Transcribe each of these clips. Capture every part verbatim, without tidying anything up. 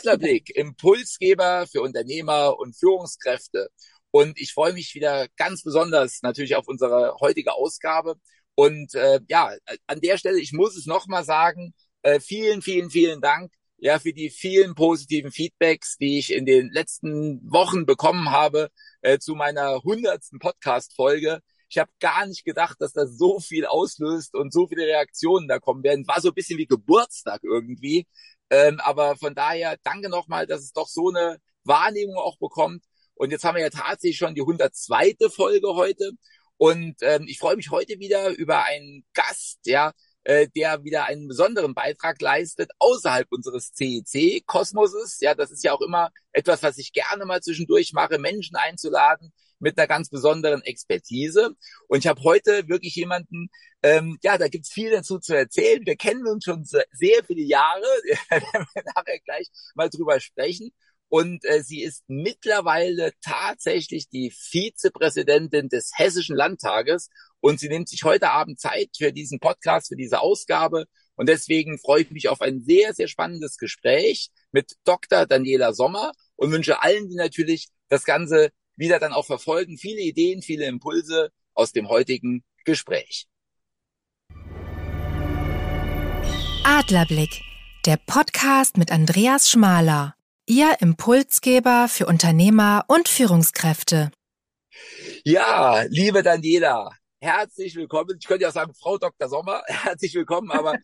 Adlerblick, Impulsgeber für Unternehmer und Führungskräfte. Und ich freue mich wieder ganz besonders natürlich auf unsere heutige Ausgabe. Und äh, ja, an der Stelle, ich muss es nochmal sagen, äh, vielen, vielen, vielen Dank ja für die vielen positiven Feedbacks, die ich in den letzten Wochen bekommen habe äh, zu meiner hundertsten Podcast-Folge. Ich habe gar nicht gedacht, dass das so viel auslöst und so viele Reaktionen da kommen werden. War so ein bisschen wie Geburtstag irgendwie. Ähm, aber von daher danke nochmal, dass es doch so eine Wahrnehmung auch bekommt. Und jetzt haben wir ja tatsächlich schon die hundertzweite Folge heute. Und ähm, ich freue mich heute wieder über einen Gast, ja, äh, der wieder einen besonderen Beitrag leistet außerhalb unseres C E C-Kosmoses. Ja, das ist ja auch immer etwas, was ich gerne mal zwischendurch mache, Menschen einzuladen mit einer ganz besonderen Expertise. Und ich habe heute wirklich jemanden, ähm, ja, da gibt's viel dazu zu erzählen. Wir kennen uns schon sehr viele Jahre. Da werden wir nachher gleich mal drüber sprechen. Und äh, sie ist mittlerweile tatsächlich die Vizepräsidentin des Hessischen Landtages. Und sie nimmt sich heute Abend Zeit für diesen Podcast, für diese Ausgabe. Und deswegen freue ich mich auf ein sehr, sehr spannendes Gespräch mit Doktor Daniela Sommer und wünsche allen, die natürlich das Ganze wieder dann auch verfolgen, viele Ideen, viele Impulse aus dem heutigen Gespräch. Adlerblick, der Podcast mit Andreas Schmaler, Ihr Impulsgeber für Unternehmer und Führungskräfte. Ja, liebe Daniela, herzlich willkommen. Ich könnte ja auch sagen, Frau Doktor Sommer, herzlich willkommen, aber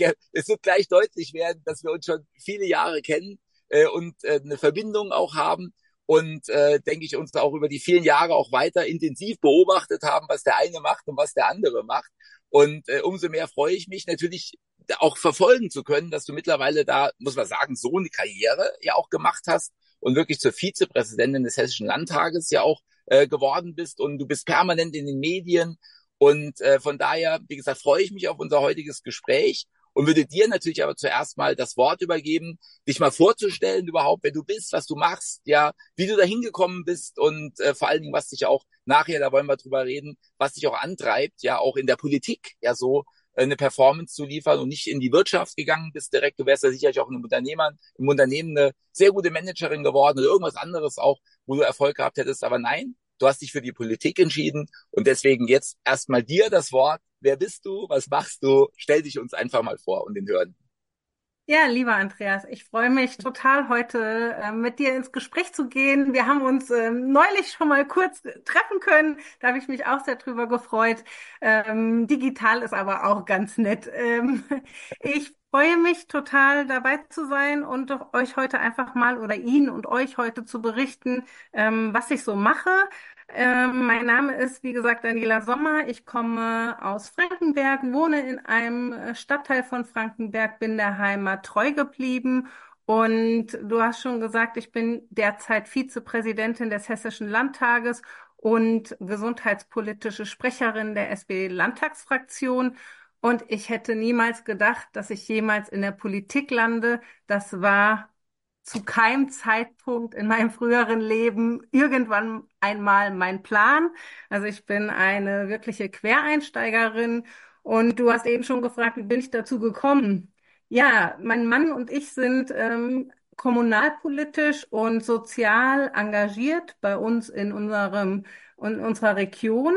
es wird gleich deutlich werden, dass wir uns schon viele Jahre kennen äh, und äh, eine Verbindung auch haben. Und äh, denke ich, uns auch über die vielen Jahre auch weiter intensiv beobachtet haben, was der eine macht und was der andere macht. Und äh, umso mehr freue ich mich natürlich auch verfolgen zu können, dass du mittlerweile da, muss man sagen, so eine Karriere ja auch gemacht hast und wirklich zur Vizepräsidentin des Hessischen Landtages ja auch äh, geworden bist. Und du bist permanent in den Medien. Und äh, von daher, wie gesagt, freue ich mich auf unser heutiges Gespräch. Und würde dir natürlich aber zuerst mal das Wort übergeben, dich mal vorzustellen überhaupt, wer du bist, was du machst, ja, wie du da hingekommen bist und äh, vor allen Dingen, was dich auch nachher, da wollen wir drüber reden, was dich auch antreibt, ja, auch in der Politik, ja, so äh, eine Performance zu liefern und nicht in die Wirtschaft gegangen bist direkt. Du wärst ja sicherlich auch in einem Unternehmer, im Unternehmen eine sehr gute Managerin geworden oder irgendwas anderes auch, wo du Erfolg gehabt hättest. Aber nein, du hast dich für die Politik entschieden und deswegen jetzt erstmal dir das Wort. Wer bist du? Was machst du? Stell dich uns einfach mal vor und den Hörern. Ja, lieber Andreas, ich freue mich total, heute äh, mit dir ins Gespräch zu gehen. Wir haben uns ähm, neulich schon mal kurz treffen können. Da habe ich mich auch sehr drüber gefreut. Ähm, digital ist aber auch ganz nett. Ähm, ich freue mich total, dabei zu sein und doch euch heute einfach mal oder Ihnen und euch heute zu berichten, ähm, was ich so mache. Ähm, mein Name ist, wie gesagt, Daniela Sommer. Ich komme aus Frankenberg, wohne in einem äh, Stadtteil von Frankenberg, bin der Heimat treu geblieben. Und du hast schon gesagt, ich bin derzeit Vizepräsidentin des Hessischen Landtages und gesundheitspolitische Sprecherin der S P D-Landtagsfraktion. Und ich hätte niemals gedacht, dass ich jemals in der Politik lande. Das war zu keinem Zeitpunkt in meinem früheren Leben irgendwann einmal mein Plan. Also ich bin eine wirkliche Quereinsteigerin und du hast eben schon gefragt, wie bin ich dazu gekommen? Ja, mein Mann und ich sind ähm, kommunalpolitisch und sozial engagiert bei uns in unserem in unserer Region.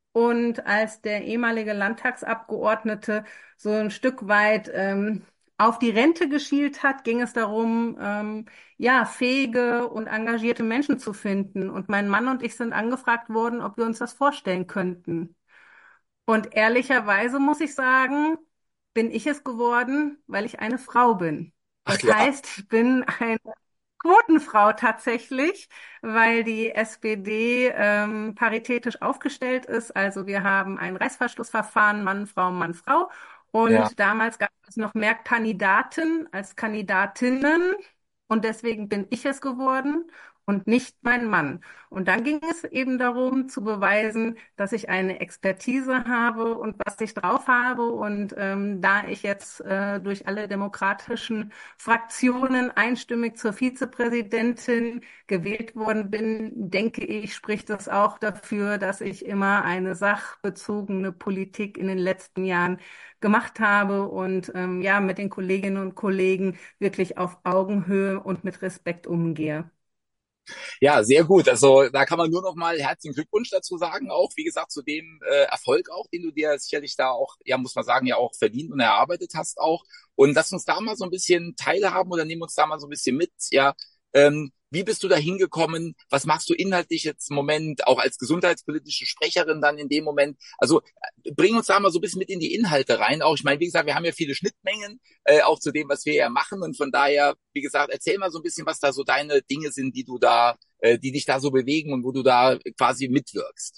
Und als der ehemalige Landtagsabgeordnete so ein Stück weit ähm, auf die Rente geschielt hat, ging es darum, ähm, ja, fähige und engagierte Menschen zu finden. Und mein Mann und ich sind angefragt worden, ob wir uns das vorstellen könnten. Und ehrlicherweise muss ich sagen, bin ich es geworden, weil ich eine Frau bin. Ach Das ja, heißt, ich bin eine Quotenfrau tatsächlich, weil die S P D ähm, paritätisch aufgestellt ist. Also wir haben ein Reißverschlussverfahren, Mann, Frau, Mann, Frau. ja. Und damals gab es noch mehr Kandidaten als Kandidatinnen. Und deswegen bin ich es geworden. und nicht mein Mann. Und dann ging es eben darum zu beweisen, dass ich eine Expertise habe und was ich drauf habe. Und ähm, da ich jetzt äh, durch alle demokratischen Fraktionen einstimmig zur Vizepräsidentin gewählt worden bin, denke ich, spricht das auch dafür, dass ich immer eine sachbezogene Politik in den letzten Jahren gemacht habe und ähm, ja, mit den Kolleginnen und Kollegen wirklich auf Augenhöhe und mit Respekt umgehe. Ja, sehr gut. Also da kann man nur noch mal herzlichen Glückwunsch dazu sagen, auch wie gesagt zu dem äh, Erfolg auch, den du dir sicherlich da auch, ja muss man sagen, ja auch verdient und erarbeitet hast auch. Und lass uns da mal so ein bisschen teilhaben oder nehmen uns da mal so ein bisschen mit. Ja, ähm, wie bist du da hingekommen? Was machst du inhaltlich jetzt im Moment auch als gesundheitspolitische Sprecherin dann in dem Moment? Also äh, bring uns da mal so ein bisschen mit in die Inhalte rein. Auch ich meine, wie gesagt, wir haben ja viele Schnittmengen äh, auch zu dem, was wir ja machen. Und von daher, wie gesagt, erzähl mal so ein bisschen, was da so deine Dinge sind, die du da, äh, die dich da so bewegen und wo du da quasi mitwirkst.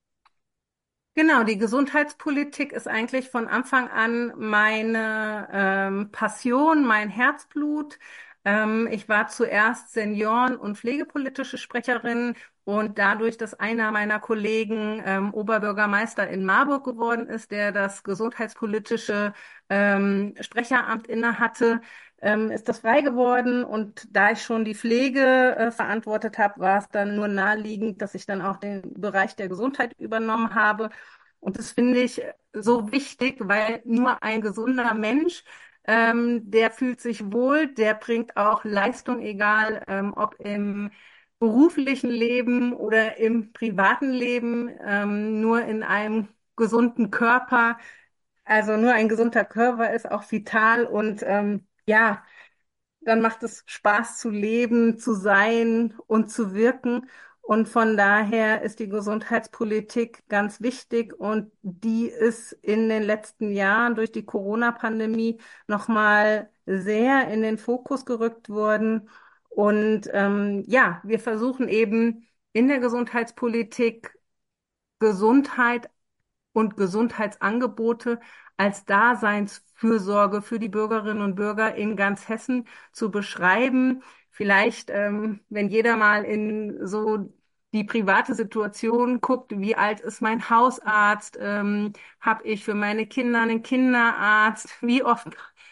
Genau, die Gesundheitspolitik ist eigentlich von Anfang an meine ähm, Passion, mein Herzblut. Ähm, ich war zuerst Senioren- und pflegepolitische Sprecherin und dadurch, dass einer meiner Kollegen ähm, Oberbürgermeister in Marburg geworden ist, der das gesundheitspolitische ähm, Sprecheramt innehatte, ähm, ist das frei geworden. Und da ich schon die Pflege äh, verantwortet habe, war es dann nur naheliegend, dass ich dann auch den Bereich der Gesundheit übernommen habe. Und das finde ich so wichtig, weil nur ein gesunder Mensch, ähm, der fühlt sich wohl, der bringt auch Leistung, egal ähm, ob im beruflichen Leben oder im privaten Leben, ähm, nur in einem gesunden Körper. Also nur ein gesunder Körper ist auch vital und ähm, ja, dann macht es Spaß zu leben, zu sein und zu wirken. Und von daher ist die Gesundheitspolitik ganz wichtig und die ist in den letzten Jahren durch die Corona-Pandemie nochmal sehr in den Fokus gerückt worden. Und ähm, ja, wir versuchen eben in der Gesundheitspolitik Gesundheit und Gesundheitsangebote als Daseinsfürsorge für die Bürgerinnen und Bürger in ganz Hessen zu beschreiben. Vielleicht, ähm, wenn jeder mal in so die private Situation guckt, wie alt ist mein Hausarzt, ähm, habe ich für meine Kinder einen Kinderarzt, wie oft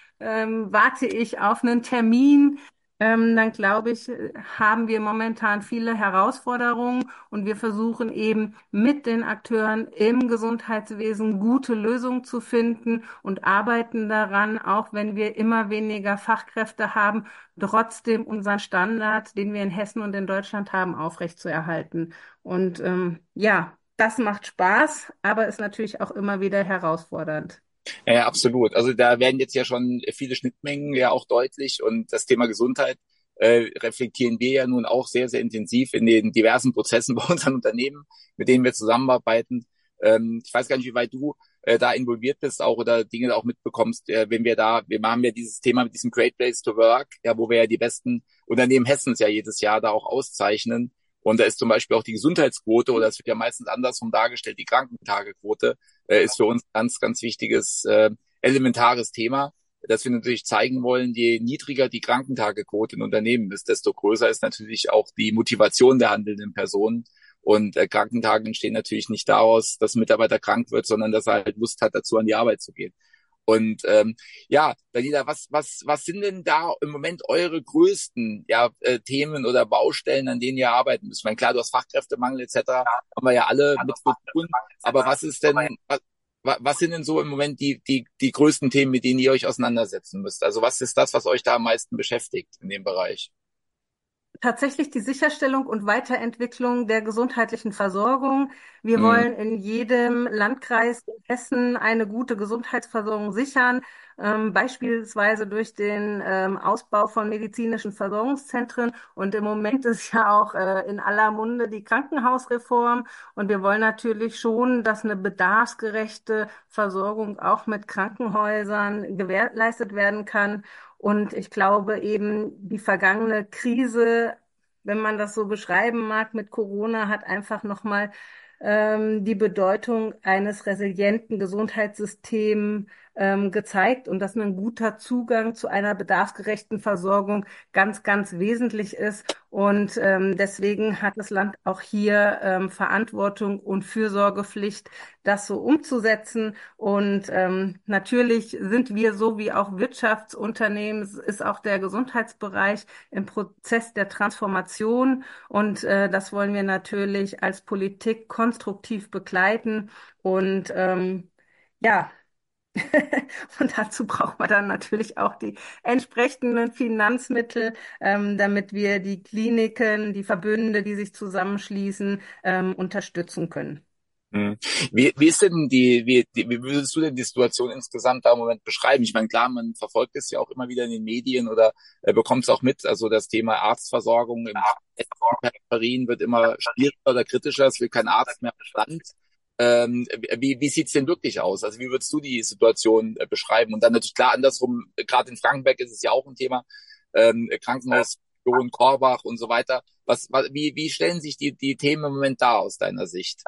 ähm, warte ich auf einen Termin, ähm, dann glaube ich, äh, haben wir momentan viele Herausforderungen und wir versuchen eben mit den Akteuren im Gesundheitswesen gute Lösungen zu finden und arbeiten daran, auch wenn wir immer weniger Fachkräfte haben, trotzdem unseren Standard, den wir in Hessen und in Deutschland haben, aufrechtzuerhalten. Und ähm, ja, das macht Spaß, aber ist natürlich auch immer wieder herausfordernd. Ja, ja, absolut. Also da werden jetzt ja schon viele Schnittmengen ja auch deutlich und das Thema Gesundheit äh, reflektieren wir ja nun auch sehr, sehr intensiv in den diversen Prozessen bei unseren Unternehmen, mit denen wir zusammenarbeiten. Ähm, ich weiß gar nicht, wie weit du äh, da involviert bist auch oder Dinge auch mitbekommst, äh, wenn wir da, wir haben ja dieses Thema mit diesem Great Place to Work, ja, wo wir ja die besten Unternehmen Hessens ja jedes Jahr da auch auszeichnen. Und da ist zum Beispiel auch die Gesundheitsquote, oder es wird ja meistens andersrum dargestellt, die Krankentagequote, äh, ist für uns ganz, ganz wichtiges, äh, elementares Thema, dass wir natürlich zeigen wollen, je niedriger die Krankentagequote in Unternehmen ist, desto größer ist natürlich auch die Motivation der handelnden Personen. Und äh, Krankentage entstehen natürlich nicht daraus, dass ein Mitarbeiter krank wird, sondern dass er halt Lust hat, dazu an die Arbeit zu gehen. Und ähm, ja, Daniela, was, was, was sind denn da im Moment eure größten ja, äh, Themen oder Baustellen, an denen ihr arbeiten müsst? Ich meine, klar, du hast Fachkräftemangel et cetera, haben wir ja alle mit zu tun. Aber was ist denn, was, was sind denn so im Moment die, die, die größten Themen, mit denen ihr euch auseinandersetzen müsst? Also was ist das, was euch da am meisten beschäftigt in dem Bereich? Tatsächlich die Sicherstellung und Weiterentwicklung der gesundheitlichen Versorgung. Wir Mhm. wollen in jedem Landkreis in Hessen eine gute Gesundheitsversorgung sichern, ähm, beispielsweise durch den ähm, Ausbau von medizinischen Versorgungszentren. Und im Moment ist ja auch äh, in aller Munde die Krankenhausreform. Und wir wollen natürlich schon, dass eine bedarfsgerechte Versorgung auch mit Krankenhäusern gewährleistet werden kann. Und ich glaube eben, die vergangene Krise, wenn man das so beschreiben mag, mit Corona, hat einfach nochmal ähm, die Bedeutung eines resilienten Gesundheitssystems ähm, gezeigt und dass ein guter Zugang zu einer bedarfsgerechten Versorgung ganz, ganz wesentlich ist. Und ähm, deswegen hat das Land auch hier ähm, Verantwortung und Fürsorgepflicht, das so umzusetzen. Und ähm, natürlich sind wir so wie auch Wirtschaftsunternehmen, es ist auch der Gesundheitsbereich im Prozess der Transformation. Und äh, das wollen wir natürlich als Politik konstruktiv begleiten. Und ähm, ja, und dazu braucht man dann natürlich auch die entsprechenden Finanzmittel, ähm, damit wir die Kliniken, die Verbünde, die sich zusammenschließen, ähm, unterstützen können. Hm. Wie, wie ist denn die, wie, die, wie würdest du denn die Situation insgesamt da im Moment beschreiben? Ich meine, klar, man verfolgt es ja auch immer wieder in den Medien oder äh, bekommt es auch mit. Also das Thema Arztversorgung im Peripherien wird immer schwieriger oder kritischer. Es will kein Arzt mehr am Land. Ähm, wie, wie sieht's denn wirklich aus? Also wie würdest du die Situation äh, beschreiben? Und dann natürlich klar andersrum, gerade in Frankenberg ist es ja auch ein Thema, ähm, Krankenhaus, Korbach und so weiter. Was, was, wie, wie stellen sich die, die Themen im Moment dar aus deiner Sicht?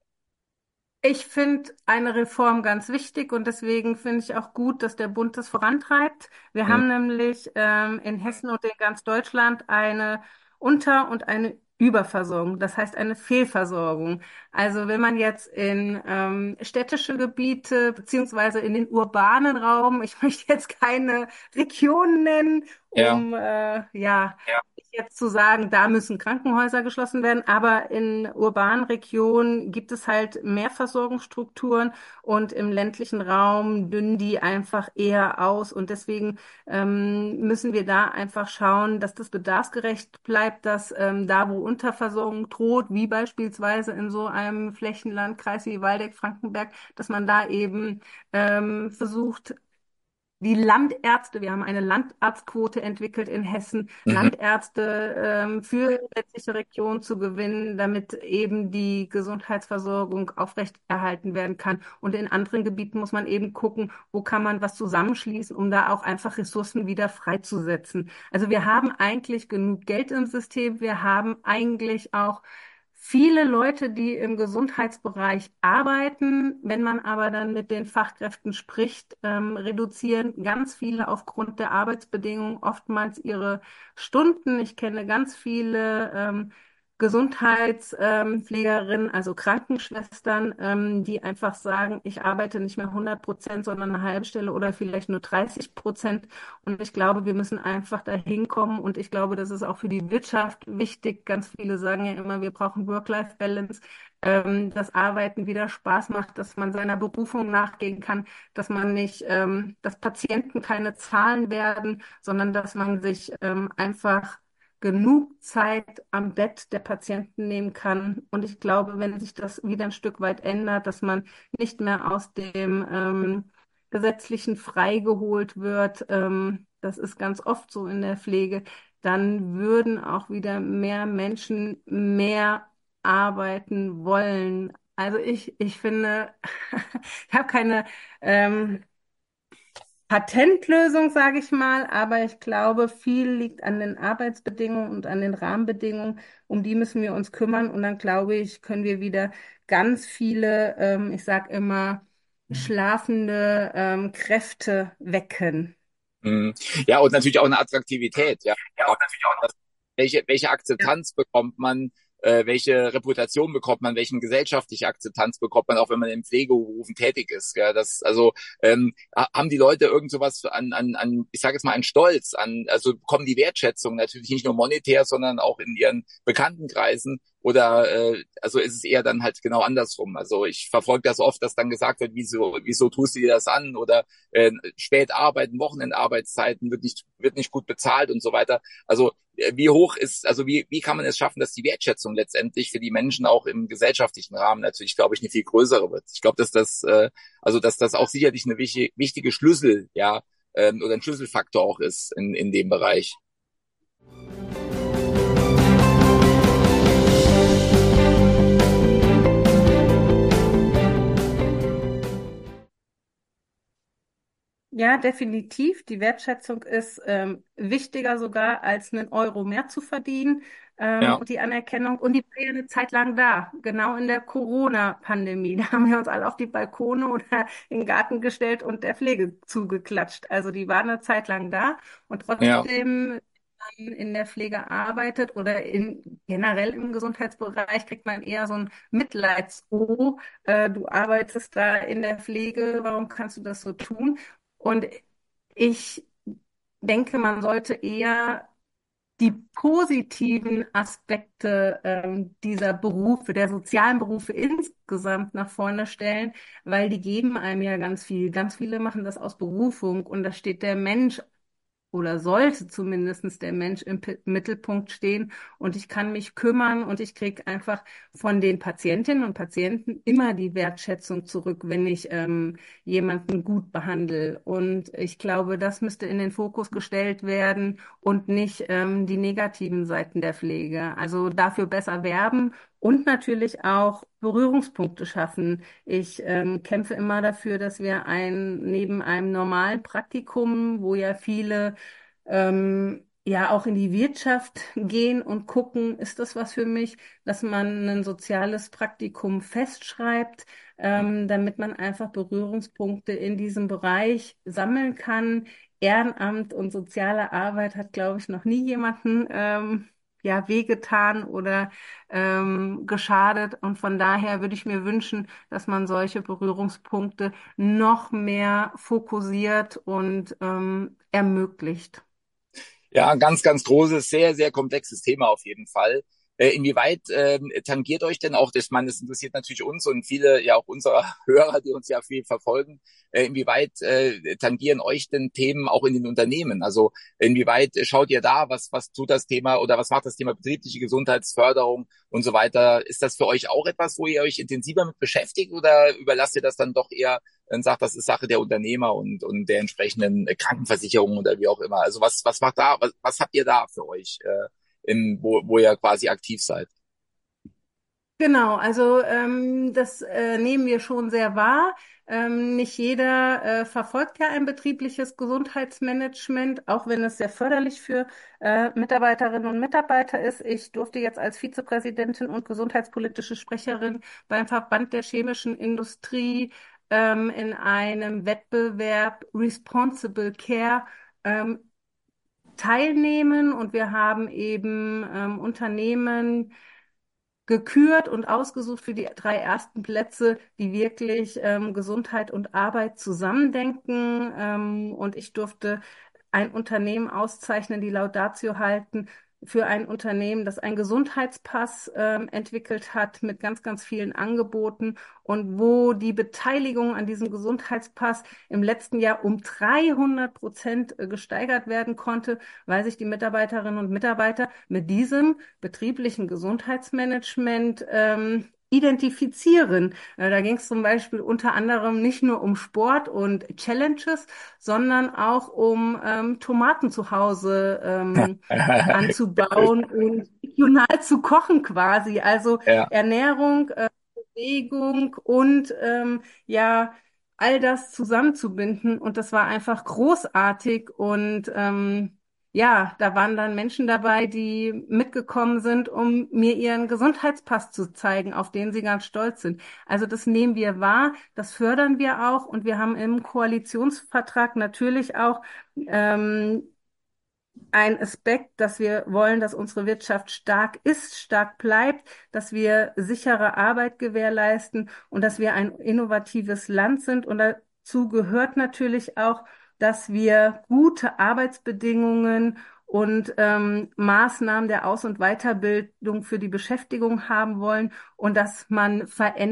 Ich finde eine Reform ganz wichtig und deswegen finde ich auch gut, dass der Bund das vorantreibt. Wir Hm. haben nämlich ähm, in Hessen und in ganz Deutschland eine Unter- und eine Überversorgung, das heißt eine Fehlversorgung. Also wenn man jetzt in ähm, städtische Gebiete beziehungsweise in den urbanen Raum, ich möchte jetzt keine Regionen nennen, Ja. um äh, ja jetzt zu sagen, da müssen Krankenhäuser geschlossen werden, aber in urbanen Regionen gibt es halt mehr Versorgungsstrukturen und im ländlichen Raum dünnen die einfach eher aus und deswegen ähm, müssen wir da einfach schauen, dass das bedarfsgerecht bleibt, dass ähm, da, wo Unterversorgung droht, wie beispielsweise in so einem Flächenlandkreis wie Waldeck-Frankenberg, dass man da eben ähm, versucht, die Landärzte, wir haben eine Landarztquote entwickelt in Hessen, Mhm. Landärzte ähm, für ländliche Regionen zu gewinnen, damit eben die Gesundheitsversorgung aufrechterhalten werden kann. Und in anderen Gebieten muss man eben gucken, wo kann man was zusammenschließen, um da auch einfach Ressourcen wieder freizusetzen. Also wir haben eigentlich genug Geld im System. Wir haben eigentlich auch viele Leute, die im Gesundheitsbereich arbeiten. Wenn man aber dann mit den Fachkräften spricht, ähm, reduzieren ganz viele aufgrund der Arbeitsbedingungen oftmals ihre Stunden. Ich kenne ganz viele ähm, Gesundheitspflegerinnen, also Krankenschwestern, ähm, die einfach sagen, ich arbeite nicht mehr hundert Prozent, sondern eine halbe Stelle oder vielleicht nur dreißig Prozent. Und ich glaube, wir müssen einfach dahin kommen. Und ich glaube, das ist auch für die Wirtschaft wichtig. Ganz viele sagen ja immer, wir brauchen Work-Life-Balance, ähm, dass Arbeiten wieder Spaß macht, dass man seiner Berufung nachgehen kann, dass man nicht, ähm, dass Patienten keine Zahlen werden, sondern dass man sich ähm, einfach genug Zeit am Bett der Patienten nehmen kann. Und ich glaube, wenn sich das wieder ein Stück weit ändert, dass man nicht mehr aus dem ähm, Gesetzlichen freigeholt wird, ähm, das ist ganz oft so in der Pflege, dann würden auch wieder mehr Menschen mehr arbeiten wollen. Also ich, ich finde, ich habe keine ähm, Patentlösung, sage ich mal, aber ich glaube, viel liegt an den Arbeitsbedingungen und an den Rahmenbedingungen. Um die müssen wir uns kümmern und dann glaube ich, können wir wieder ganz viele, ähm, ich sage immer, schlafende ähm, Kräfte wecken. Mhm. Ja, und natürlich auch eine Attraktivität, ja. Das, welche, welche Ja. Akzeptanz bekommt man, äh, welche Reputation bekommt man, welche gesellschaftliche Akzeptanz bekommt man, auch wenn man in Pflegeberufen tätig ist. Ja, das, also ähm, ha- haben die Leute irgend sowas an, an, an, ich sage jetzt mal, an Stolz, an, also bekommen die Wertschätzung natürlich nicht nur monetär, sondern auch in ihren Bekanntenkreisen. Oder äh, also ist es eher dann halt genau andersrum. Also ich verfolge das oft, dass dann gesagt wird, wieso, wieso tust du dir das an? Oder äh, spät arbeiten, Wochenendarbeitszeiten wird nicht, wird nicht gut bezahlt und so weiter. Also äh, wie hoch ist, also wie, wie kann man es schaffen, dass die Wertschätzung letztendlich für die Menschen auch im gesellschaftlichen Rahmen natürlich, glaube ich, eine viel größere wird. Ich glaube, dass das, äh, also dass das auch sicherlich eine wichtige, wichtige Schlüssel, ja, ähm, oder ein Schlüsselfaktor auch ist in, in dem Bereich. Ja, definitiv. Die Wertschätzung ist ähm, wichtiger sogar, als einen Euro mehr zu verdienen. Ähm, Ja, und die Anerkennung, und die war ja eine Zeit lang da, genau in der Corona-Pandemie. Da haben wir uns alle auf die Balkone oder in den Garten gestellt und der Pflege zugeklatscht. Also die war eine Zeit lang da und ja, trotzdem in der Pflege arbeitet oder in, generell im Gesundheitsbereich, kriegt man eher so ein Mitleids-Oh, äh, du arbeitest da in der Pflege, warum kannst du das so tun? Und ich denke, man sollte eher die positiven Aspekte ähm, dieser Berufe, der sozialen Berufe insgesamt nach vorne stellen, weil die geben einem ja ganz viel. Ganz viele machen das aus Berufung und da steht der Mensch oder sollte zumindest der Mensch im P Mittelpunkt stehen und ich kann mich kümmern und ich kriege einfach von den Patientinnen und Patienten immer die Wertschätzung zurück, wenn ich ähm, jemanden gut behandle. Und ich glaube, das müsste in den Fokus gestellt werden und nicht ähm, die negativen Seiten der Pflege. Also dafür besser werben und natürlich auch Berührungspunkte schaffen. Ich ähm, kämpfe immer dafür, dass wir ein, neben einem normalen Praktikum, wo ja viele ähm, ja auch in die Wirtschaft gehen und gucken, ist das was für mich, dass man ein soziales Praktikum festschreibt, ähm, damit man einfach Berührungspunkte in diesem Bereich sammeln kann. Ehrenamt und soziale Arbeit hat, glaube ich, noch nie jemanden ähm, ja wehgetan oder ähm, geschadet. Und von daher würde ich mir wünschen, dass man solche Berührungspunkte noch mehr fokussiert und ähm, ermöglicht. ja, ein ganz, ganz großes, sehr, sehr komplexes Thema auf jeden Fall. Äh, inwieweit ähm, tangiert euch denn auch, das, man, das interessiert natürlich uns und viele ja auch unserer Hörer, die uns ja viel verfolgen, äh, inwieweit äh, tangieren euch denn Themen auch in den Unternehmen? Also inwieweit schaut ihr da, was, was tut das Thema oder was macht das Thema betriebliche Gesundheitsförderung und so weiter? Ist das für euch auch etwas, wo ihr euch intensiver mit beschäftigt oder überlasst ihr das dann doch eher und sagt, das ist Sache der Unternehmer und, und der entsprechenden Krankenversicherung oder wie auch immer? Also was, was macht da, was, was habt ihr da für euch, äh, im, wo, wo ihr quasi aktiv seid? Genau, also ähm, das äh, nehmen wir schon sehr wahr. Ähm, nicht jeder äh, verfolgt ja ein betriebliches Gesundheitsmanagement, auch wenn es sehr förderlich für äh, Mitarbeiterinnen und Mitarbeiter ist. Ich durfte jetzt als Vizepräsidentin und gesundheitspolitische Sprecherin beim Verband der chemischen Industrie ähm, in einem Wettbewerb Responsible Care ähm, teilnehmen und wir haben eben ähm, Unternehmen gekürt und ausgesucht für die drei ersten Plätze, die wirklich ähm, Gesundheit und Arbeit zusammendenken. Ähm, und ich durfte ein Unternehmen auszeichnen, die Laudatio halten für ein Unternehmen, das einen Gesundheitspass ähm, entwickelt hat mit ganz, ganz vielen Angeboten und wo die Beteiligung an diesem Gesundheitspass im letzten Jahr um dreihundert Prozent äh, gesteigert werden konnte, weil sich die Mitarbeiterinnen und Mitarbeiter mit diesem betrieblichen Gesundheitsmanagement ähm, identifizieren. Äh, Da ging es zum Beispiel unter anderem nicht nur um Sport und Challenges, sondern auch um ähm, Tomaten zu Hause ähm, anzubauen und regional zu kochen quasi. Also Ja. Ernährung, äh, Bewegung und ähm, ja, all das zusammenzubinden. Und das war einfach großartig und ähm, ja, da waren dann Menschen dabei, die mitgekommen sind, um mir ihren Gesundheitspass zu zeigen, auf den sie ganz stolz sind. Also das nehmen wir wahr, das fördern wir auch und wir haben im Koalitionsvertrag natürlich auch ähm, ein Aspekt, dass wir wollen, dass unsere Wirtschaft stark ist, stark bleibt, dass wir sichere Arbeit gewährleisten und dass wir ein innovatives Land sind. Und dazu gehört natürlich auch, dass wir gute Arbeitsbedingungen und ähm, Maßnahmen der Aus- und Weiterbildung für die Beschäftigung haben wollen und dass man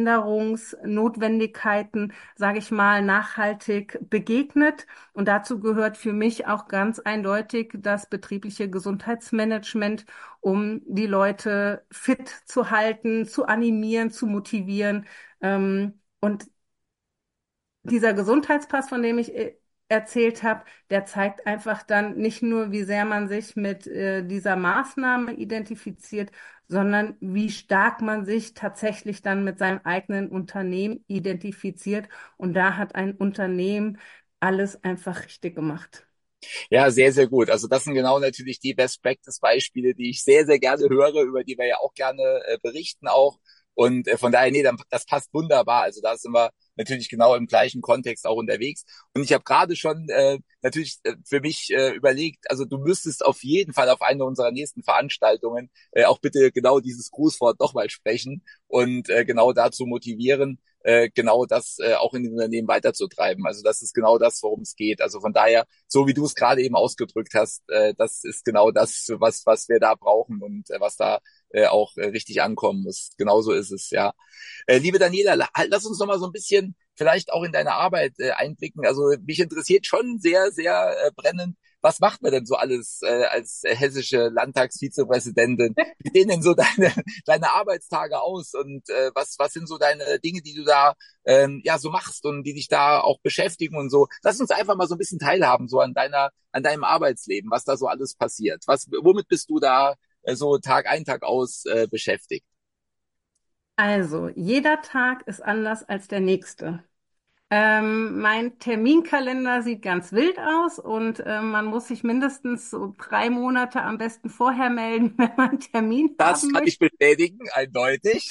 Veränderungsnotwendigkeiten, sage ich mal, nachhaltig begegnet. Und dazu gehört für mich auch ganz eindeutig das betriebliche Gesundheitsmanagement, um die Leute fit zu halten, zu animieren, zu motivieren. Ähm, und dieser Gesundheitspass, von dem ich äh, erzählt habe, der zeigt einfach dann nicht nur, wie sehr man sich mit äh, dieser Maßnahme identifiziert, sondern wie stark man sich tatsächlich dann mit seinem eigenen Unternehmen identifiziert. Und da hat ein Unternehmen alles einfach richtig gemacht. Ja, sehr, sehr gut. Also das sind genau natürlich die Best Practice Beispiele, die ich sehr, sehr gerne höre, über die wir ja auch gerne äh, berichten auch. Und äh, von daher, nee, dann, das passt wunderbar. Also da sind wir natürlich genau im gleichen Kontext auch unterwegs. Und ich habe gerade schon äh, natürlich äh, für mich äh, überlegt, also du müsstest auf jeden Fall auf eine unserer nächsten Veranstaltungen äh, auch bitte genau dieses Grußwort nochmal sprechen und äh, genau dazu motivieren, äh, genau das äh, auch in den Unternehmen weiterzutreiben. Also das ist genau das, worum es geht. Also von daher, so wie du es gerade eben ausgedrückt hast, äh, das ist genau das, was was wir da brauchen und äh, was da äh, auch äh, richtig ankommen muss. Genauso ist es, ja. Äh, liebe Daniela, la- halt, lass uns noch mal so ein bisschen vielleicht auch in deine Arbeit äh, einblicken. Also mich interessiert schon sehr, sehr äh, brennend, was macht man denn so alles äh, als äh, hessische Landtagsvizepräsidentin? Wie sehen denn so deine, deine Arbeitstage aus und äh, was, was sind so deine Dinge, die du da ähm, ja so machst und die dich da auch beschäftigen und so? Lass uns einfach mal so ein bisschen teilhaben, so an deiner, an deinem Arbeitsleben, was da so alles passiert. Was, womit bist du da äh, so Tag ein, Tag aus äh, beschäftigt? Also, jeder Tag ist anders als der nächste. Ähm, mein Terminkalender sieht ganz wild aus und äh, man muss sich mindestens so drei Monate am besten vorher melden, wenn man einen Termin Das haben kann ich möchte. bestätigen, eindeutig.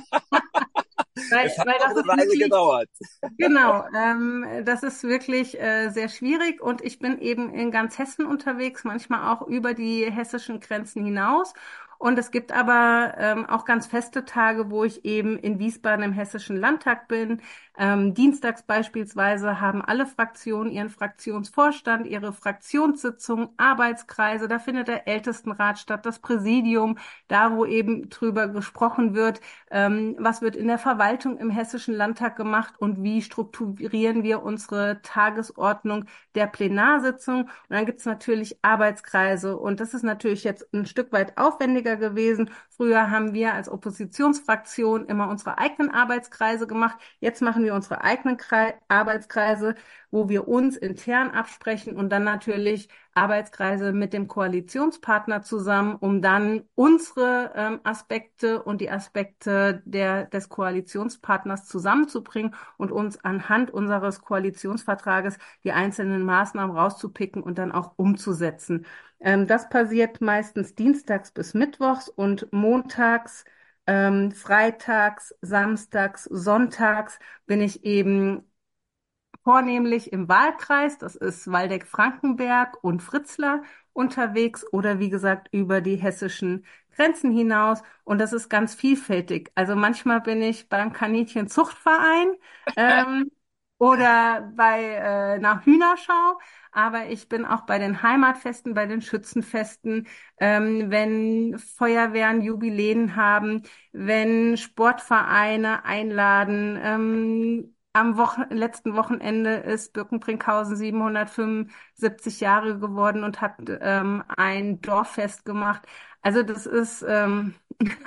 Es Weil, hat weil noch das eine ist Weile wirklich, gedauert. genau, ähm, das ist wirklich äh, sehr schwierig und ich bin eben in ganz Hessen unterwegs, manchmal auch über die hessischen Grenzen hinaus. Und es gibt aber ähm, auch ganz feste Tage, wo ich eben in Wiesbaden im Hessischen Landtag bin. Ähm, dienstags beispielsweise haben alle Fraktionen ihren Fraktionsvorstand, ihre Fraktionssitzung, Arbeitskreise. Da findet der Ältestenrat statt, das Präsidium, da wo eben drüber gesprochen wird, ähm, was wird in der Verwaltung im Hessischen Landtag gemacht und wie strukturieren wir unsere Tagesordnung der Plenarsitzung. Und dann gibt es natürlich Arbeitskreise und das ist natürlich jetzt ein Stück weit aufwendiger gewesen. Früher haben wir als Oppositionsfraktion immer unsere eigenen Arbeitskreise gemacht. Jetzt machen wir unsere eigenen Kre Arbeitskreise, wo wir uns intern absprechen und dann natürlich Arbeitskreise mit dem Koalitionspartner zusammen, um dann unsere ähm, Aspekte und die Aspekte der, des Koalitionspartners zusammenzubringen und uns anhand unseres Koalitionsvertrages die einzelnen Maßnahmen rauszupicken und dann auch umzusetzen. Ähm, das passiert meistens dienstags bis mittwochs und montags, ähm, freitags, samstags, sonntags bin ich eben vornehmlich im Wahlkreis, das ist Waldeck-Frankenberg und Fritzlar unterwegs oder wie gesagt über die hessischen Grenzen hinaus und das ist ganz vielfältig. Also manchmal bin ich beim Kaninchenzuchtverein ähm, oder bei äh, einer Hühnerschau, aber ich bin auch bei den Heimatfesten, bei den Schützenfesten, ähm, wenn Feuerwehren Jubiläen haben, wenn Sportvereine einladen, ähm, am Wochen letzten Wochenende ist Birkenbrinkhausen siebenhundertfünfundsiebzig Jahre geworden und hat ähm, ein Dorffest gemacht. Also das ist ähm,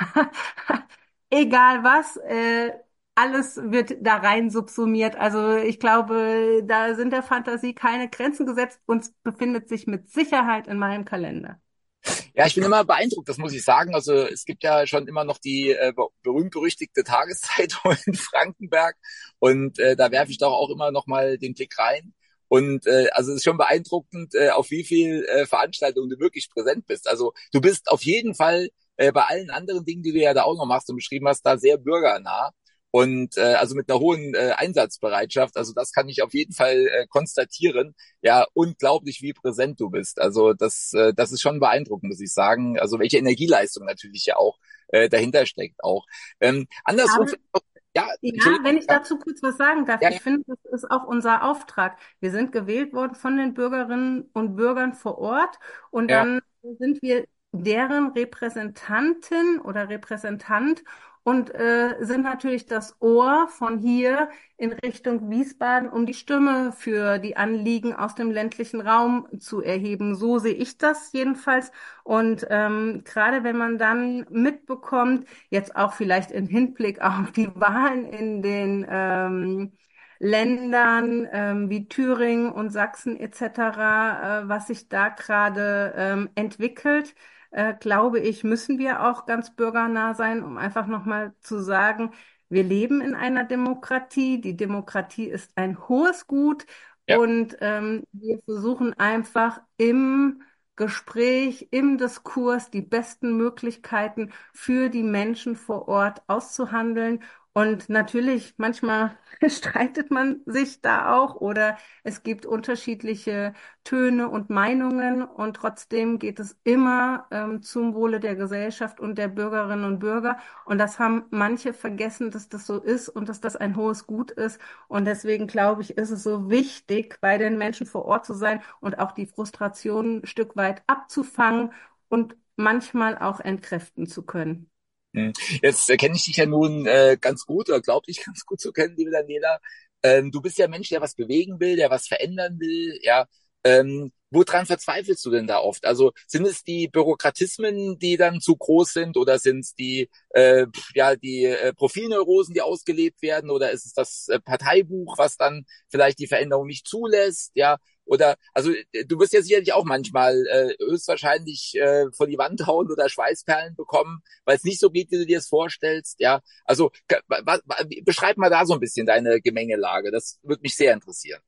egal was, äh, alles wird da rein subsumiert. Also ich glaube, da sind der Fantasie keine Grenzen gesetzt und es befindet sich mit Sicherheit in meinem Kalender. Ja, ich bin immer beeindruckt, das muss ich sagen. Also es gibt ja schon immer noch die äh, be- berühmt-berüchtigte Tageszeitung in Frankenberg und äh, da werfe ich doch auch immer noch mal den Blick rein. Und äh, also es ist schon beeindruckend, äh, auf wie viel äh, Veranstaltungen du wirklich präsent bist. Also du bist auf jeden Fall äh, bei allen anderen Dingen, die du ja da auch noch machst und beschrieben hast, da sehr bürgernah. Und äh, also mit einer hohen äh, Einsatzbereitschaft, also das kann ich auf jeden Fall äh, konstatieren. Ja, unglaublich, wie präsent du bist. Also das, äh, das ist schon beeindruckend, muss ich sagen. Also welche Energieleistung natürlich ja auch äh, dahinter steckt auch. Ähm, andersrum, Aber ja, ja, Entschuldigung, wenn ich ja, dazu kurz was sagen darf, ja, ja, ich finde, das ist auch unser Auftrag. Wir sind gewählt worden von den Bürgerinnen und Bürgern vor Ort und ja. dann sind wir deren Repräsentantin oder Repräsentant und äh, sind natürlich das Ohr von hier in Richtung Wiesbaden, um die Stimme für die Anliegen aus dem ländlichen Raum zu erheben. So sehe ich das jedenfalls. Und ähm, gerade wenn man dann mitbekommt, jetzt auch vielleicht im Hinblick auf die Wahlen in den ähm, Ländern ähm, wie Thüringen und Sachsen et cetera, äh, was sich da gerade ähm, entwickelt, äh, glaube ich, müssen wir auch ganz bürgernah sein, um einfach nochmal zu sagen, wir leben in einer Demokratie. Die Demokratie ist ein hohes Gut Ja. Und ähm, wir versuchen einfach im Gespräch, im Diskurs die besten Möglichkeiten für die Menschen vor Ort auszuhandeln. Und natürlich, manchmal streitet man sich da auch oder es gibt unterschiedliche Töne und Meinungen und trotzdem geht es immer ähm, zum Wohle der Gesellschaft und der Bürgerinnen und Bürger. Und das haben manche vergessen, dass das so ist und dass das ein hohes Gut ist. Und deswegen glaube ich, ist es so wichtig, bei den Menschen vor Ort zu sein und auch die Frustration ein Stück weit abzufangen und manchmal auch entkräften zu können. Hm. Jetzt äh, kenne ich dich ja nun äh, ganz gut oder glaube dich ganz gut zu kennen, liebe Daniela. Ähm, du bist ja ein Mensch, der was bewegen will, der was verändern will, ja. Ähm, woran verzweifelst du denn da oft? Also sind es die Bürokratismen, die dann zu groß sind, oder sind es die äh, pf, ja die äh, Profilneurosen, die ausgelebt werden, oder ist es das äh, Parteibuch, was dann vielleicht die Veränderung nicht zulässt, ja? Oder also äh, du wirst ja sicherlich auch manchmal äh, höchstwahrscheinlich äh, vor die Wand hauen oder Schweißperlen bekommen, weil es nicht so geht, wie du dir es vorstellst. Ja, also wa- wa- beschreib mal da so ein bisschen deine Gemengelage. Das würde mich sehr interessieren.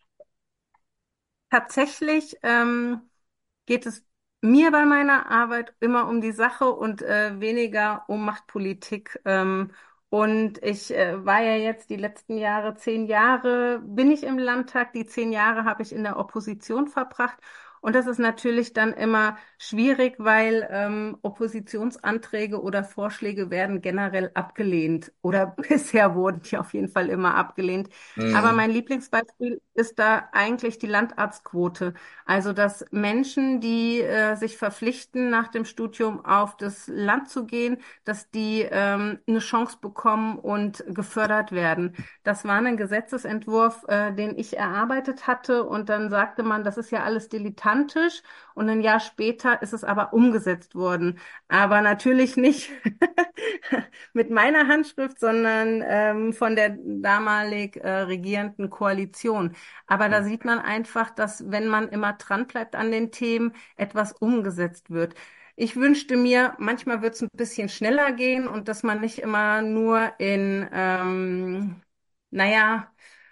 Tatsächlich ähm, geht es mir bei meiner Arbeit immer um die Sache und äh, weniger um Machtpolitik. Ähm, und ich äh, war ja jetzt die letzten Jahre, zehn Jahre bin ich im Landtag, die zehn Jahre habe ich in der Opposition verbracht. Und das ist natürlich dann immer schwierig, weil ähm, Oppositionsanträge oder Vorschläge werden generell abgelehnt oder bisher wurden die auf jeden Fall immer abgelehnt. Aber Mhm. mein Lieblingsbeispiel ist da eigentlich die Landarztquote. Also, dass Menschen, die äh, sich verpflichten, nach dem Studium auf das Land zu gehen, dass die ähm, eine Chance bekommen und gefördert werden. Das war ein Gesetzesentwurf, äh, den ich erarbeitet hatte. Und dann sagte man, das ist ja alles dilettantisch. Und ein Jahr später ist es aber umgesetzt worden. Aber natürlich nicht mit meiner Handschrift, sondern ähm, von der damalig äh, regierenden Koalition. Aber da sieht man einfach, dass wenn man immer dran bleibt an den Themen, etwas umgesetzt wird. Ich wünschte mir, manchmal wird es ein bisschen schneller gehen und dass man nicht immer nur in, ähm, naja,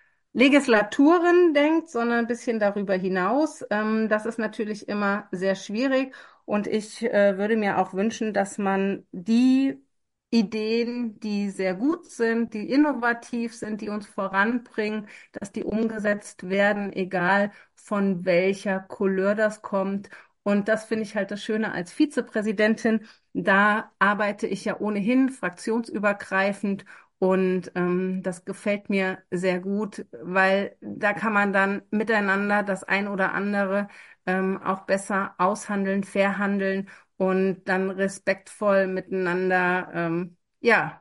Legislaturen denkt, sondern ein bisschen darüber hinaus. Ähm, das ist natürlich immer sehr schwierig. Und ich äh, würde mir auch wünschen, dass man die Ideen, die sehr gut sind, die innovativ sind, die uns voranbringen, dass die umgesetzt werden, egal von welcher Couleur das kommt. Und das finde ich halt das Schöne als Vizepräsidentin. Da arbeite ich ja ohnehin fraktionsübergreifend und ähm, das gefällt mir sehr gut, weil da kann man dann miteinander das ein oder andere ähm, auch besser aushandeln, verhandeln und dann respektvoll miteinander ähm, ja,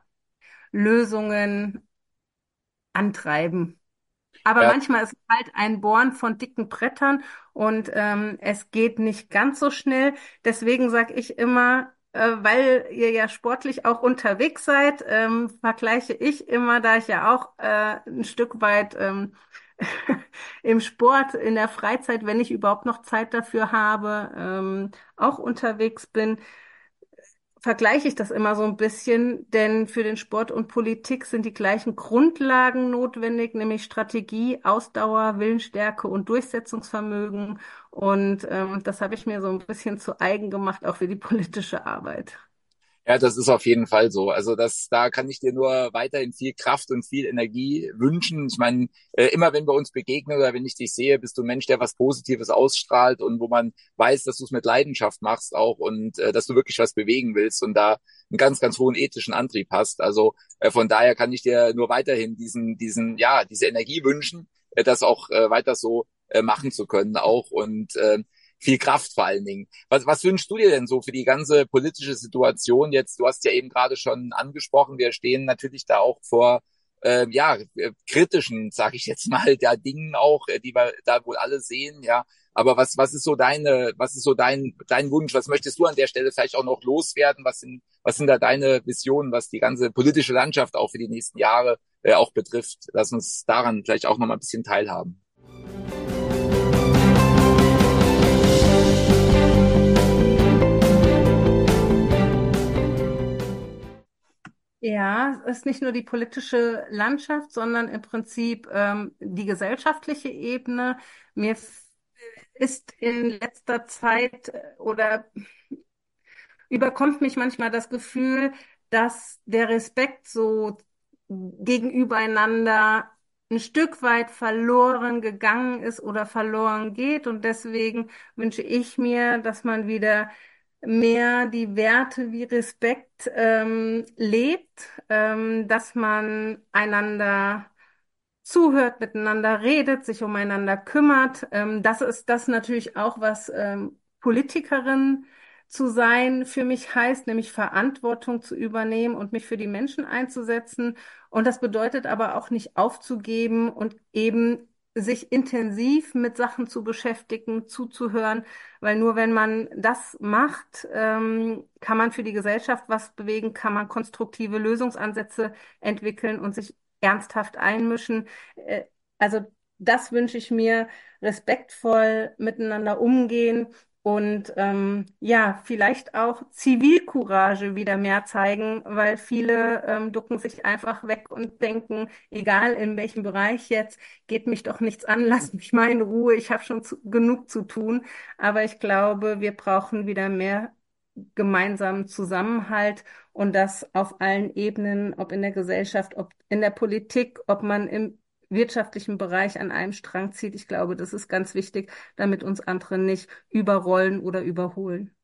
Lösungen antreiben. Aber Ja, manchmal ist es halt ein Bohren von dicken Brettern und ähm, es geht nicht ganz so schnell. Deswegen sage ich immer, äh, weil ihr ja sportlich auch unterwegs seid, ähm, vergleiche ich immer, da ich ja auch äh, ein Stück weit ähm, im Sport, in der Freizeit, wenn ich überhaupt noch Zeit dafür habe, ähm, auch unterwegs bin, vergleiche ich das immer so ein bisschen, denn für den Sport und Politik sind die gleichen Grundlagen notwendig, nämlich Strategie, Ausdauer, Willensstärke und Durchsetzungsvermögen. Und ähm, das habe ich mir so ein bisschen zu eigen gemacht, auch für die politische Arbeit. ja, das ist auf jeden Fall so. Also das, da kann ich dir nur weiterhin viel Kraft und viel Energie wünschen. Ich meine, äh, immer wenn wir uns begegnen oder wenn ich dich sehe, bist du ein Mensch, der was Positives ausstrahlt und wo man weiß, dass du es mit Leidenschaft machst auch und äh, dass du wirklich was bewegen willst und da einen ganz, ganz hohen ethischen Antrieb hast. Also äh, von daher kann ich dir nur weiterhin diesen, diesen, ja, diese Energie wünschen, äh, das auch äh, weiter so äh, machen zu können auch und äh, viel Kraft vor allen Dingen. Was, was wünschst du dir denn so für die ganze politische Situation jetzt? Du hast ja eben gerade schon angesprochen, wir stehen natürlich da auch vor äh, ja äh, kritischen, sage ich jetzt mal, ja Dingen auch, äh, die wir da wohl alle sehen, ja. Aber was was ist so deine, was ist so dein dein Wunsch? Was möchtest du an der Stelle vielleicht auch noch loswerden? Was sind was sind da deine Visionen, was die ganze politische Landschaft auch für die nächsten Jahre äh, auch betrifft? Lass uns daran vielleicht auch noch mal ein bisschen teilhaben. Ja, ja, es ist nicht nur die politische Landschaft, sondern im Prinzip ähm, die gesellschaftliche Ebene. Mir f- ist in letzter Zeit äh, oder überkommt mich manchmal das Gefühl, dass der Respekt so gegenübereinander ein Stück weit verloren gegangen ist oder verloren geht. Und deswegen wünsche ich mir, dass man wieder mehr die Werte wie Respekt ähm, lebt, ähm, dass man einander zuhört, miteinander redet, sich umeinander kümmert. Ähm, das ist das natürlich auch, was ähm, Politikerin zu sein für mich heißt, nämlich Verantwortung zu übernehmen und mich für die Menschen einzusetzen. Und das bedeutet aber auch nicht aufzugeben und eben sich intensiv mit Sachen zu beschäftigen, zuzuhören, weil nur wenn man das macht, ähm, kann man für die Gesellschaft was bewegen, kann man konstruktive Lösungsansätze entwickeln und sich ernsthaft einmischen. Äh, Also das wünsche ich mir, respektvoll miteinander umgehen und ähm, ja, vielleicht auch Zivilcourage wieder mehr zeigen, weil viele ähm, ducken sich einfach weg und denken, egal in welchem Bereich jetzt, geht mich doch nichts an, lass mich mal in Ruhe, ich habe schon zu, genug zu tun. Aber ich glaube, wir brauchen wieder mehr gemeinsamen Zusammenhalt und das auf allen Ebenen, ob in der Gesellschaft, ob in der Politik, ob man im wirtschaftlichen Bereich an einem Strang zieht. Ich glaube, das ist ganz wichtig, damit uns andere nicht überrollen oder überholen.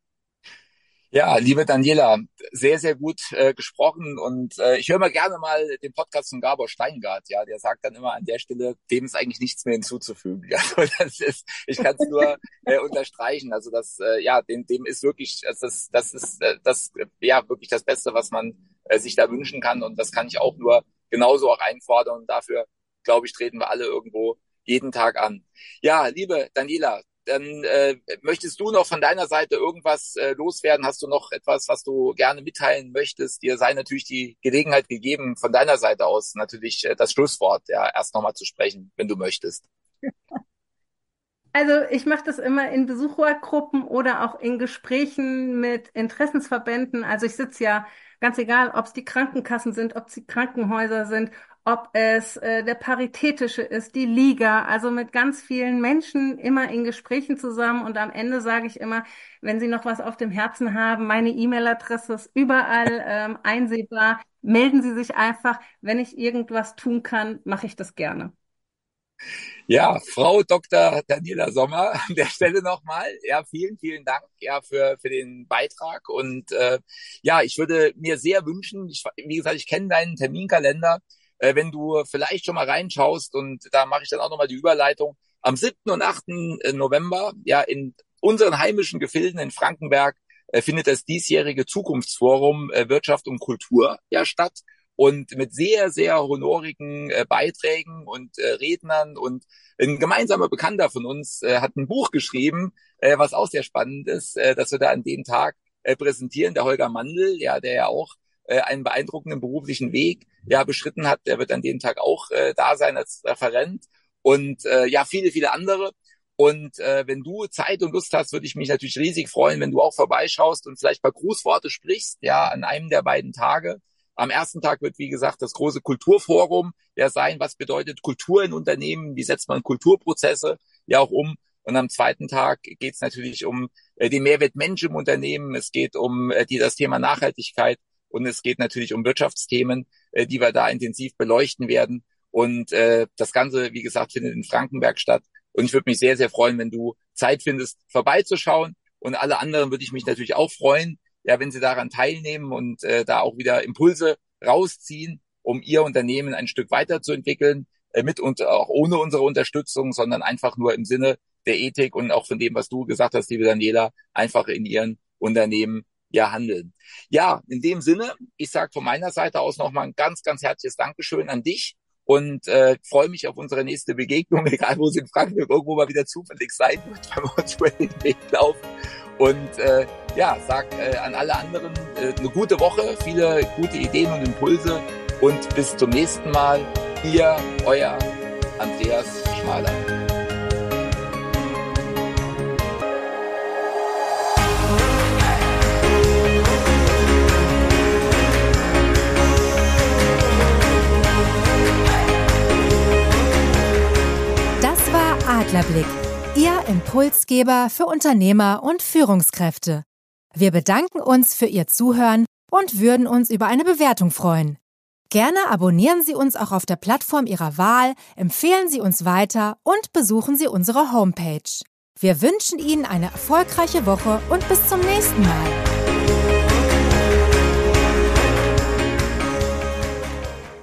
Ja, liebe Daniela, sehr, sehr gut äh, gesprochen und äh, ich höre mal gerne mal den Podcast von Gabor Steingart, ja, der sagt dann immer an der Stelle, dem ist eigentlich nichts mehr hinzuzufügen. Ja, also das ist, ich kann es nur äh, unterstreichen, also das, äh, ja, dem, dem ist wirklich, das ist, das ist, äh, das, äh, ja, wirklich das Beste, was man äh, sich da wünschen kann und das kann ich auch nur genauso auch einfordern und dafür, glaube ich, treten wir alle irgendwo jeden Tag an. Ja, liebe Daniela, dann äh, möchtest du noch von deiner Seite irgendwas äh, loswerden? Hast du noch etwas, was du gerne mitteilen möchtest? Dir sei natürlich die Gelegenheit gegeben, von deiner Seite aus natürlich äh, das Schlusswort ja erst nochmal zu sprechen, wenn du möchtest. Also ich mache das immer in Besuchergruppen oder auch in Gesprächen mit Interessensverbänden. Also ich sitze ja ganz egal, ob es die Krankenkassen sind, ob es die Krankenhäuser sind, ob es äh, der Paritätische ist, die Liga, also mit ganz vielen Menschen immer in Gesprächen zusammen. Und am Ende sage ich immer, wenn Sie noch was auf dem Herzen haben, meine E-Mail-Adresse ist überall ähm, einsehbar. Melden Sie sich einfach. Wenn ich irgendwas tun kann, mache ich das gerne. Ja, Frau Doktor Daniela Sommer, an der Stelle nochmal, ja, vielen, vielen Dank, ja, für, für den Beitrag und, äh, ja, ich würde mir sehr wünschen, ich, wie gesagt, ich kenne deinen Terminkalender, äh, wenn du vielleicht schon mal reinschaust und da mache ich dann auch nochmal die Überleitung, am siebten und achten November, ja, in unseren heimischen Gefilden in Frankenberg, äh, findet das diesjährige Zukunftsforum äh, Wirtschaft und Kultur ja statt. Und mit sehr, sehr honorigen äh, Beiträgen und äh, Rednern und ein gemeinsamer Bekannter von uns äh, hat ein Buch geschrieben, äh, was auch sehr spannend ist, äh, dass wir da an dem Tag äh, präsentieren. Der Holger Mandl, ja, der ja auch äh, einen beeindruckenden beruflichen Weg ja beschritten hat, der wird an dem Tag auch äh, da sein als Referent und äh, ja, viele, viele andere. Und äh, wenn du Zeit und Lust hast, würde ich mich natürlich riesig freuen, wenn du auch vorbeischaust und vielleicht ein paar Grußworte sprichst, ja, an einem der beiden Tage. Am ersten Tag wird, wie gesagt, das große Kulturforum ja sein. Was bedeutet Kultur in Unternehmen? Wie setzt man Kulturprozesse ja auch um? Und am zweiten Tag geht es natürlich um äh, den Mehrwert Mensch im Unternehmen. Es geht um äh, die, das Thema Nachhaltigkeit und es geht natürlich um Wirtschaftsthemen, äh, die wir da intensiv beleuchten werden. Und äh, das Ganze, wie gesagt, findet in Frankenberg statt. Und ich würde mich sehr, sehr freuen, wenn du Zeit findest, vorbeizuschauen. Und alle anderen würde ich mich natürlich auch freuen, ja, wenn Sie daran teilnehmen und äh, da auch wieder Impulse rausziehen, um Ihr Unternehmen ein Stück weiterzuentwickeln, äh, mit und auch ohne unsere Unterstützung, sondern einfach nur im Sinne der Ethik und auch von dem, was du gesagt hast, liebe Daniela, einfach in Ihren Unternehmen ja handeln. Ja, in dem Sinne, ich sage von meiner Seite aus nochmal ein ganz, ganz herzliches Dankeschön an dich und äh, freue mich auf unsere nächste Begegnung, egal wo sie in Frankfurt irgendwo mal wieder zufällig sein wird, wenn wir uns über den Weg laufen. Und äh, ja, sag äh, an alle anderen äh, eine gute Woche, viele gute Ideen und Impulse und bis zum nächsten Mal. Ihr, euer Andreas Schmaler. Adlerblick, Ihr Impulsgeber für Unternehmer und Führungskräfte. Wir bedanken uns für Ihr Zuhören und würden uns über eine Bewertung freuen. Gerne abonnieren Sie uns auch auf der Plattform Ihrer Wahl, empfehlen Sie uns weiter und besuchen Sie unsere Homepage. Wir wünschen Ihnen eine erfolgreiche Woche und bis zum nächsten Mal.